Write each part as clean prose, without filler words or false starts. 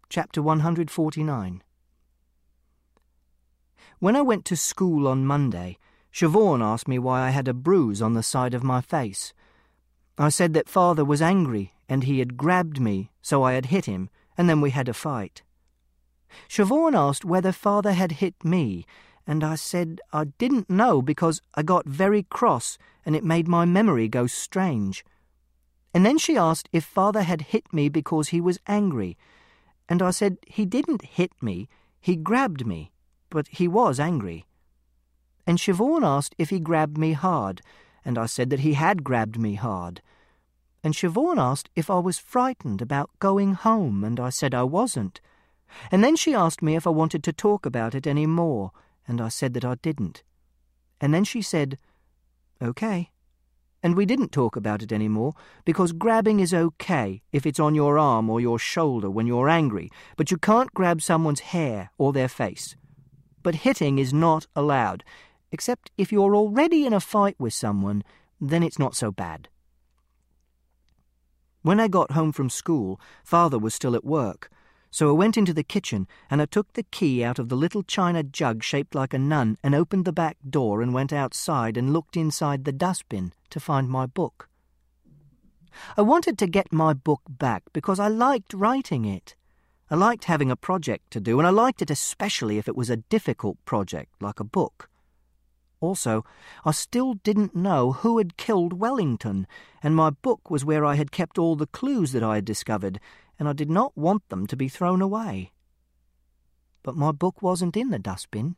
Chapter 149. When I went to school on Monday, Siobhan asked me why I had a bruise on the side of my face. I said that Father was angry and he had grabbed me, so I had hit him, and then we had a fight. Siobhan asked whether Father had hit me, and I said I didn't know because I got very cross and it made my memory go strange. And then she asked if Father had hit me because he was angry, and I said he didn't hit me, he grabbed me, but he was angry. And Siobhan asked if he grabbed me hard, and I said that he had grabbed me hard. And Siobhan asked if I was frightened about going home, and I said I wasn't. And then she asked me if I wanted to talk about it any more, and I said that I didn't. And then she said, "Okay." And we didn't talk about it anymore, because grabbing is okay if it's on your arm or your shoulder when you're angry, but you can't grab someone's hair or their face. But hitting is not allowed, except if you're already in a fight with someone, then it's not so bad. When I got home from school, Father was still at work, so I went into the kitchen and I took the key out of the little china jug shaped like a nun and opened the back door and went outside and looked inside the dustbin to find my book. I wanted to get my book back because I liked writing it. I liked having a project to do, and I liked it especially if it was a difficult project like a book. Also, I still didn't know who had killed Wellington, and my book was where I had kept all the clues that I had discovered, and I did not want them to be thrown away. But my book wasn't in the dustbin.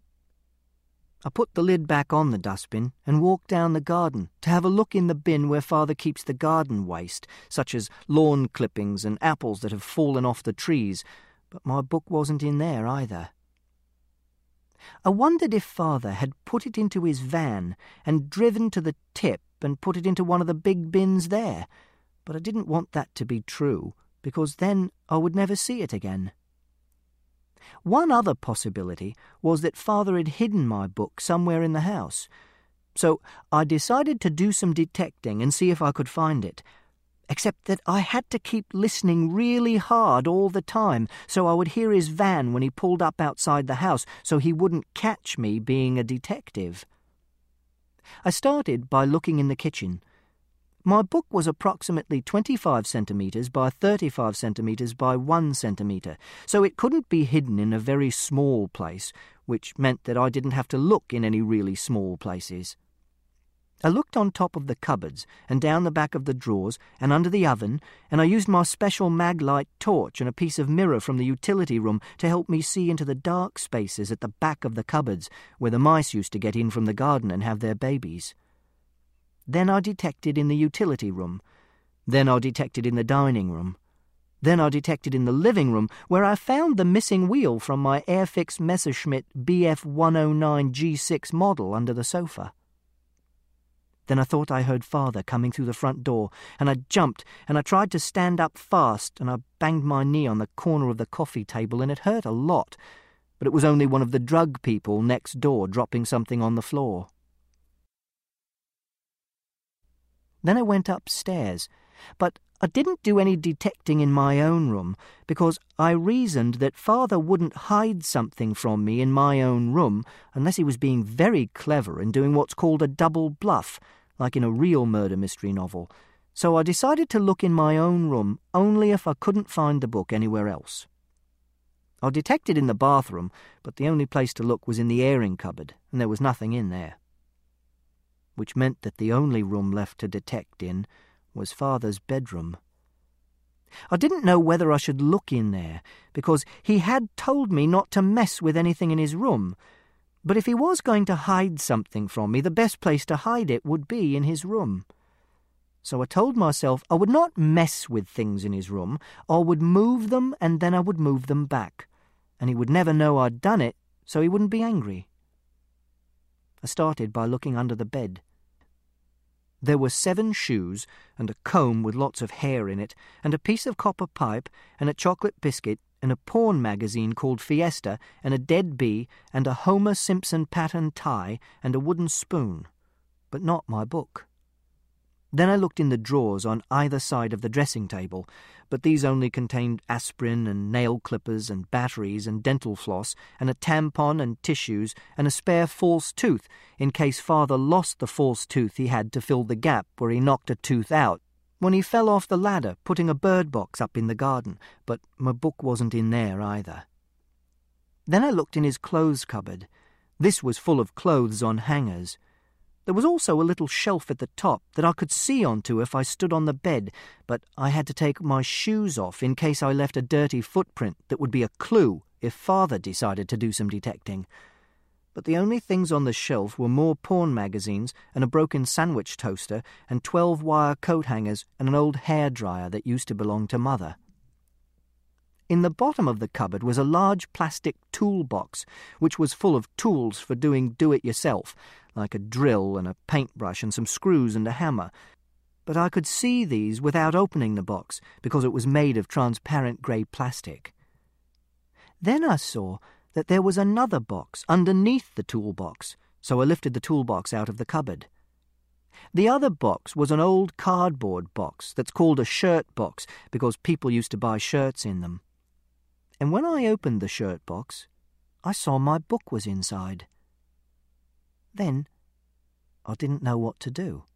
I put the lid back on the dustbin and walked down the garden to have a look in the bin where Father keeps the garden waste, such as lawn clippings and apples that have fallen off the trees, but my book wasn't in there either. I wondered if Father had put it into his van and driven to the tip and put it into one of the big bins there, but I didn't want that to be true, because then I would never see it again. One other possibility was that Father had hidden my book somewhere in the house, so I decided to do some detecting and see if I could find it, except that I had to keep listening really hard all the time so I would hear his van when he pulled up outside the house so he wouldn't catch me being a detective. I started by looking in the kitchen. My book was approximately 25 centimetres by 35 centimetres by 1 centimetre, so it couldn't be hidden in a very small place, which meant that I didn't have to look in any really small places. I looked on top of the cupboards and down the back of the drawers and under the oven, and I used my special Maglite torch and a piece of mirror from the utility room to help me see into the dark spaces at the back of the cupboards where the mice used to get in from the garden and have their babies. Then I detected in the utility room. Then I detected in the dining room. Then I detected in the living room, where I found the missing wheel from my Airfix Messerschmitt BF 109 G6 model under the sofa. Then I thought I heard Father coming through the front door, and I jumped, and I tried to stand up fast, and I banged my knee on the corner of the coffee table, and it hurt a lot, but it was only one of the drug people next door dropping something on the floor. Then I went upstairs, but I didn't do any detecting in my own room, because I reasoned that Father wouldn't hide something from me in my own room unless he was being very clever and doing what's called a double bluff, like in a real murder mystery novel. So I decided to look in my own room only if I couldn't find the book anywhere else. I detected in the bathroom, but the only place to look was in the airing cupboard, and there was nothing in there. Which meant that the only room left to detect in was Father's bedroom. I didn't know whether I should look in there, because he had told me not to mess with anything in his room, but if he was going to hide something from me, the best place to hide it would be in his room. So I told myself I would not mess with things in his room. I would move them, and then I would move them back, and he would never know I'd done it, so he wouldn't be angry. I started by looking under the bed. There were 7 shoes, and a comb with lots of hair in it, and a piece of copper pipe, and a chocolate biscuit, and a porn magazine called Fiesta, and a dead bee, and a Homer Simpson pattern tie, and a wooden spoon, but not my book. Then I looked in the drawers on either side of the dressing table, but these only contained aspirin and nail clippers and batteries and dental floss and a tampon and tissues and a spare false tooth in case Father lost the false tooth he had to fill the gap where he knocked a tooth out when he fell off the ladder putting a bird box up in the garden, but my book wasn't in there either. Then I looked in his clothes cupboard. This was full of clothes on hangers. There was also a little shelf at the top that I could see onto if I stood on the bed, but I had to take my shoes off in case I left a dirty footprint that would be a clue if Father decided to do some detecting. But the only things on the shelf were more porn magazines and a broken sandwich toaster and 12-wire coat hangers and an old hairdryer that used to belong to Mother. In the bottom of the cupboard was a large plastic toolbox, which was full of tools for doing do-it-yourself, like a drill and a paintbrush and some screws and a hammer. But I could see these without opening the box, because it was made of transparent grey plastic. Then I saw that there was another box underneath the toolbox, so I lifted the toolbox out of the cupboard. The other box was an old cardboard box that's called a shirt box, because people used to buy shirts in them. And when I opened the shirt box, I saw my book was inside. Then I didn't know what to do.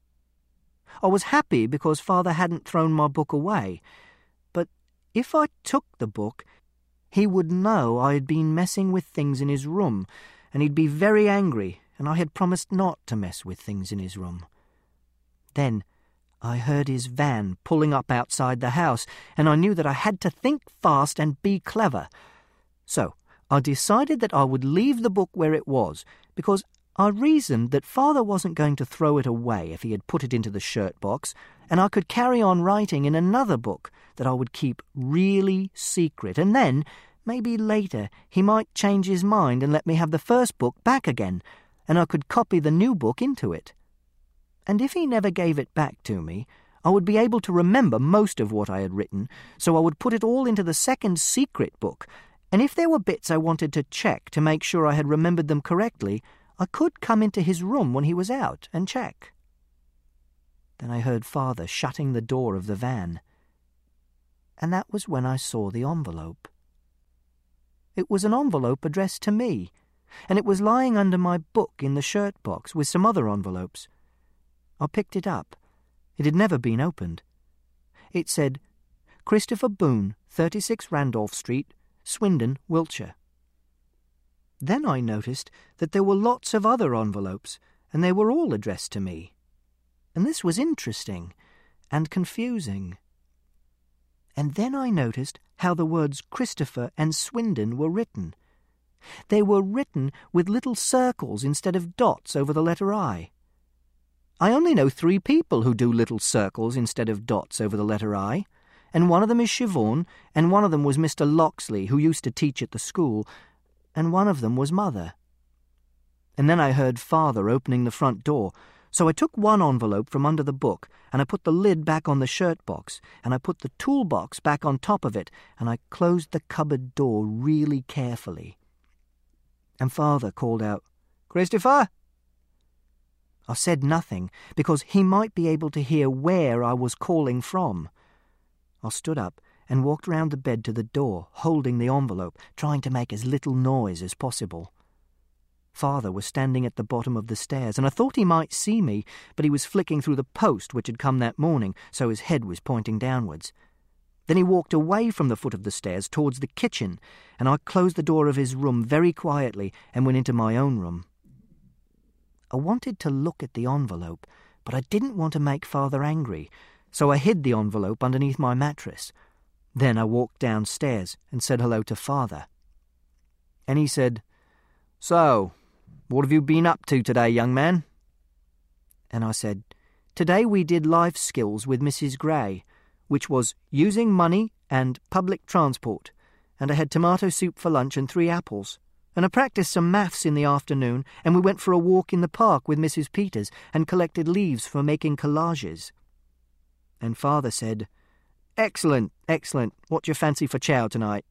I was happy because Father hadn't thrown my book away, but if I took the book, he would know I had been messing with things in his room, and he'd be very angry, and I had promised not to mess with things in his room. Then I heard his van pulling up outside the house, and I knew that I had to think fast and be clever. So I decided that I would leave the book where it was, because I reasoned that Father wasn't going to throw it away if he had put it into the shirt box, and I could carry on writing in another book that I would keep really secret, and then, maybe later, he might change his mind and let me have the first book back again, and I could copy the new book into it. And if he never gave it back to me, I would be able to remember most of what I had written, so I would put it all into the second secret book, and if there were bits I wanted to check to make sure I had remembered them correctly, I could come into his room when he was out and check. Then I heard Father shutting the door of the van, and that was when I saw the envelope. It was an envelope addressed to me, and it was lying under my book in the shirt box with some other envelopes. I picked it up. It had never been opened. It said, Christopher Boone, 36 Randolph Street, Swindon, Wiltshire. Then I noticed that there were lots of other envelopes, and they were all addressed to me. And this was interesting and confusing. And then I noticed how the words Christopher and Swindon were written. They were written with little circles instead of dots over the letter I. I only know 3 people who do little circles instead of dots over the letter I, and one of them is Siobhan, and one of them was Mr. Loxley, who used to teach at the school, and one of them was Mother. And then I heard Father opening the front door, so I took one envelope from under the book, and I put the lid back on the shirt box, and I put the toolbox back on top of it, and I closed the cupboard door really carefully. And Father called out, "Christopher?" I said nothing, because he might be able to hear where I was calling from. I stood up and walked round the bed to the door, holding the envelope, trying to make as little noise as possible. Father was standing at the bottom of the stairs, and I thought he might see me, but he was flicking through the post which had come that morning, so his head was pointing downwards. Then he walked away from the foot of the stairs towards the kitchen, and I closed the door of his room very quietly and went into my own room. I wanted to look at the envelope, but I didn't want to make Father angry, so I hid the envelope underneath my mattress. Then I walked downstairs and said hello to Father. And he said, "So, what have you been up to today, young man?" And I said, "Today we did life skills with Mrs. Gray, which was using money and public transport, and I had tomato soup for lunch and 3 apples. And I practiced some maths in the afternoon, and we went for a walk in the park with Mrs. Peters and collected leaves for making collages." And Father said, "Excellent, excellent. What do you fancy for chow tonight?"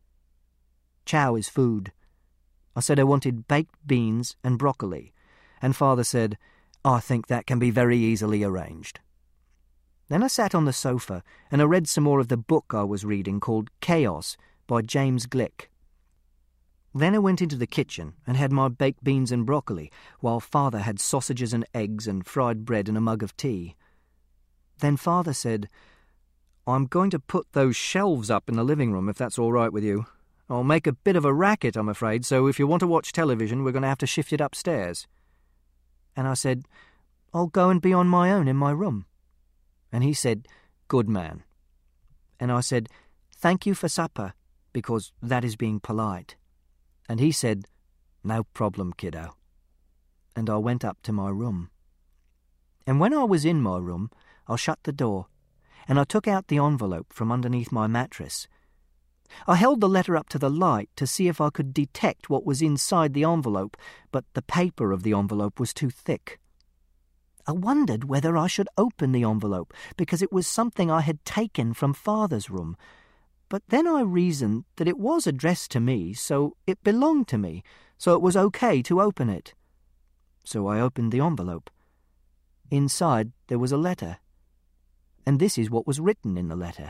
Chow is food. I said I wanted baked beans and broccoli, and Father said, "I think that can be very easily arranged." Then I sat on the sofa and I read some more of the book I was reading called Chaos by James Glick. Then I went into the kitchen and had my baked beans and broccoli, while Father had sausages and eggs and fried bread and a mug of tea. Then Father said, "I'm going to put those shelves up in the living room, if that's all right with you. I'll make a bit of a racket, I'm afraid, so if you want to watch television, we're going to have to shift it upstairs." And I said, "I'll go and be on my own in my room." And he said, "Good man." And I said, "Thank you for supper, because that is being polite." And he said, "No problem, kiddo." And I went up to my room. And when I was in my room, I shut the door, and I took out the envelope from underneath my mattress. I held the letter up to the light to see if I could detect what was inside the envelope, but the paper of the envelope was too thick. I wondered whether I should open the envelope, because it was something I had taken from Father's room. But then I reasoned that it was addressed to me, so it belonged to me, so it was okay to open it. So I opened the envelope. Inside there was a letter. And this is what was written in the letter.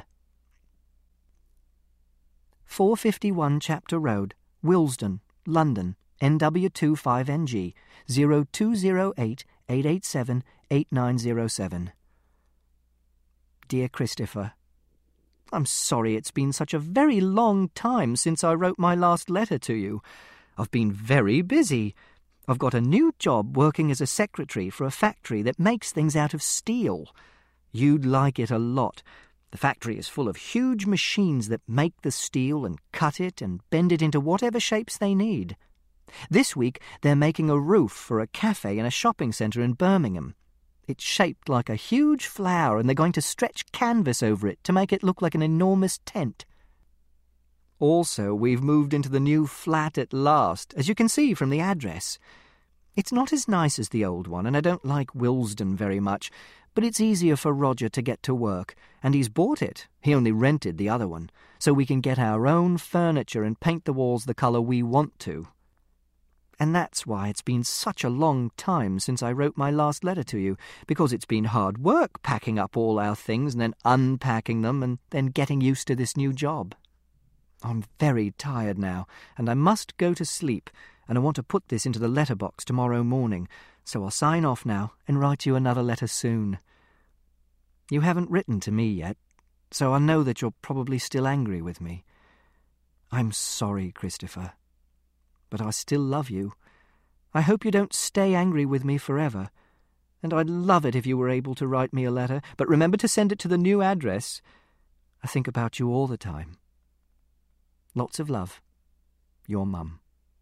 451 Chapter Road, Willesden, London, NW25NG, 0208 887 8907. Dear Christopher, I'm sorry it's been such a very long time since I wrote my last letter to you. I've been very busy. I've got a new job working as a secretary for a factory that makes things out of steel. You'd like it a lot. The factory is full of huge machines that make the steel and cut it and bend it into whatever shapes they need. This week they're making a roof for a cafe in a shopping centre in Birmingham. It's shaped like a huge flower, and they're going to stretch canvas over it to make it look like an enormous tent. Also, we've moved into the new flat at last, as you can see from the address. It's not as nice as the old one, and I don't like Willesden very much, but it's easier for Roger to get to work, and he's bought it. He only rented the other one, so we can get our own furniture and paint the walls the colour we want to. And that's why it's been such a long time since I wrote my last letter to you, because it's been hard work packing up all our things and then unpacking them and then getting used to this new job. I'm very tired now, and I must go to sleep, and I want to put this into the letterbox tomorrow morning, so I'll sign off now and write you another letter soon. You haven't written to me yet, so I know that you're probably still angry with me. I'm sorry, Christopher. But I still love you. I hope you don't stay angry with me forever. And I'd love it if you were able to write me a letter, but remember to send it to the new address. I think about you all the time. Lots of love. Your Mum.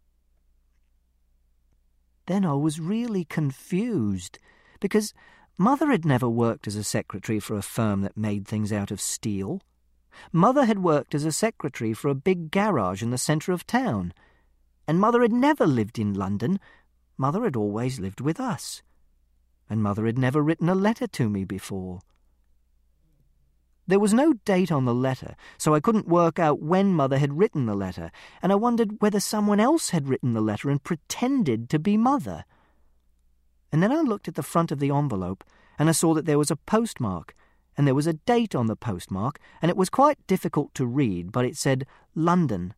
Then I was really confused, because Mother had never worked as a secretary for a firm that made things out of steel. Mother had worked as a secretary for a big garage in the centre of town. And Mother had never lived in London. Mother had always lived with us. And Mother had never written a letter to me before. There was no date on the letter, so I couldn't work out when Mother had written the letter, and I wondered whether someone else had written the letter and pretended to be Mother. And then I looked at the front of the envelope, and I saw that there was a postmark, and there was a date on the postmark, and it was quite difficult to read, but it said London,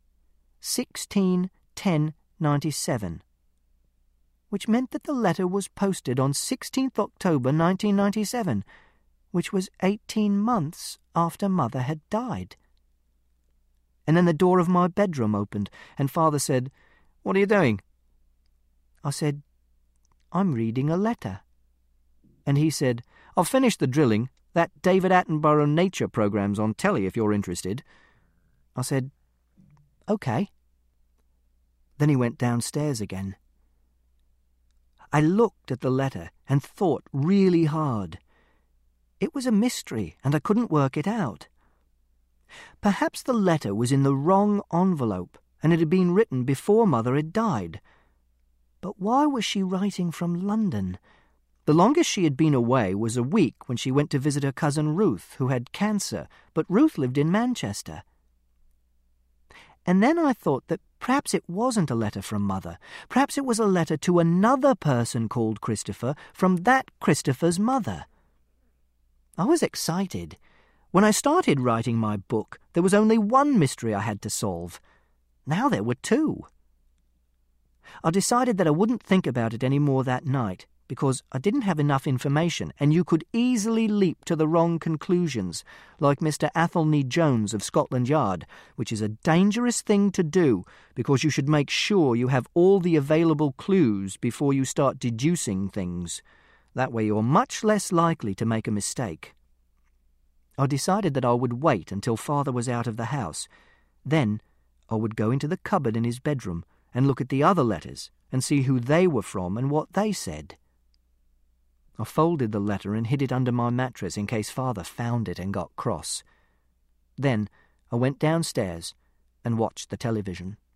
16/10/97, which meant that the letter was posted on 16th October 1997, which was 18 months after Mother had died. And then the door of my bedroom opened, and Father said, "What are you doing?" I said, "I'm reading a letter." And he said, "I've finished the drilling. That David Attenborough nature program's on telly if you're interested." I said, "OK." Then he went downstairs again. I looked at the letter and thought really hard. It was a mystery, and I couldn't work it out. Perhaps the letter was in the wrong envelope, and it had been written before Mother had died. But why was she writing from London? The longest she had been away was a week when she went to visit her cousin Ruth, who had cancer, but Ruth lived in Manchester. And then I thought that perhaps it wasn't a letter from Mother. Perhaps it was a letter to another person called Christopher from that Christopher's mother. I was excited. When I started writing my book, there was only one mystery I had to solve. Now there were two. I decided that I wouldn't think about it any more that night, because I didn't have enough information, and you could easily leap to the wrong conclusions, like Mr. Athelney Jones of Scotland Yard, which is a dangerous thing to do, because you should make sure you have all the available clues before you start deducing things. That way you're much less likely to make a mistake. I decided that I would wait until Father was out of the house. Then I would go into the cupboard in his bedroom and look at the other letters and see who they were from and what they said. I folded the letter and hid it under my mattress in case Father found it and got cross. Then I went downstairs and watched the television.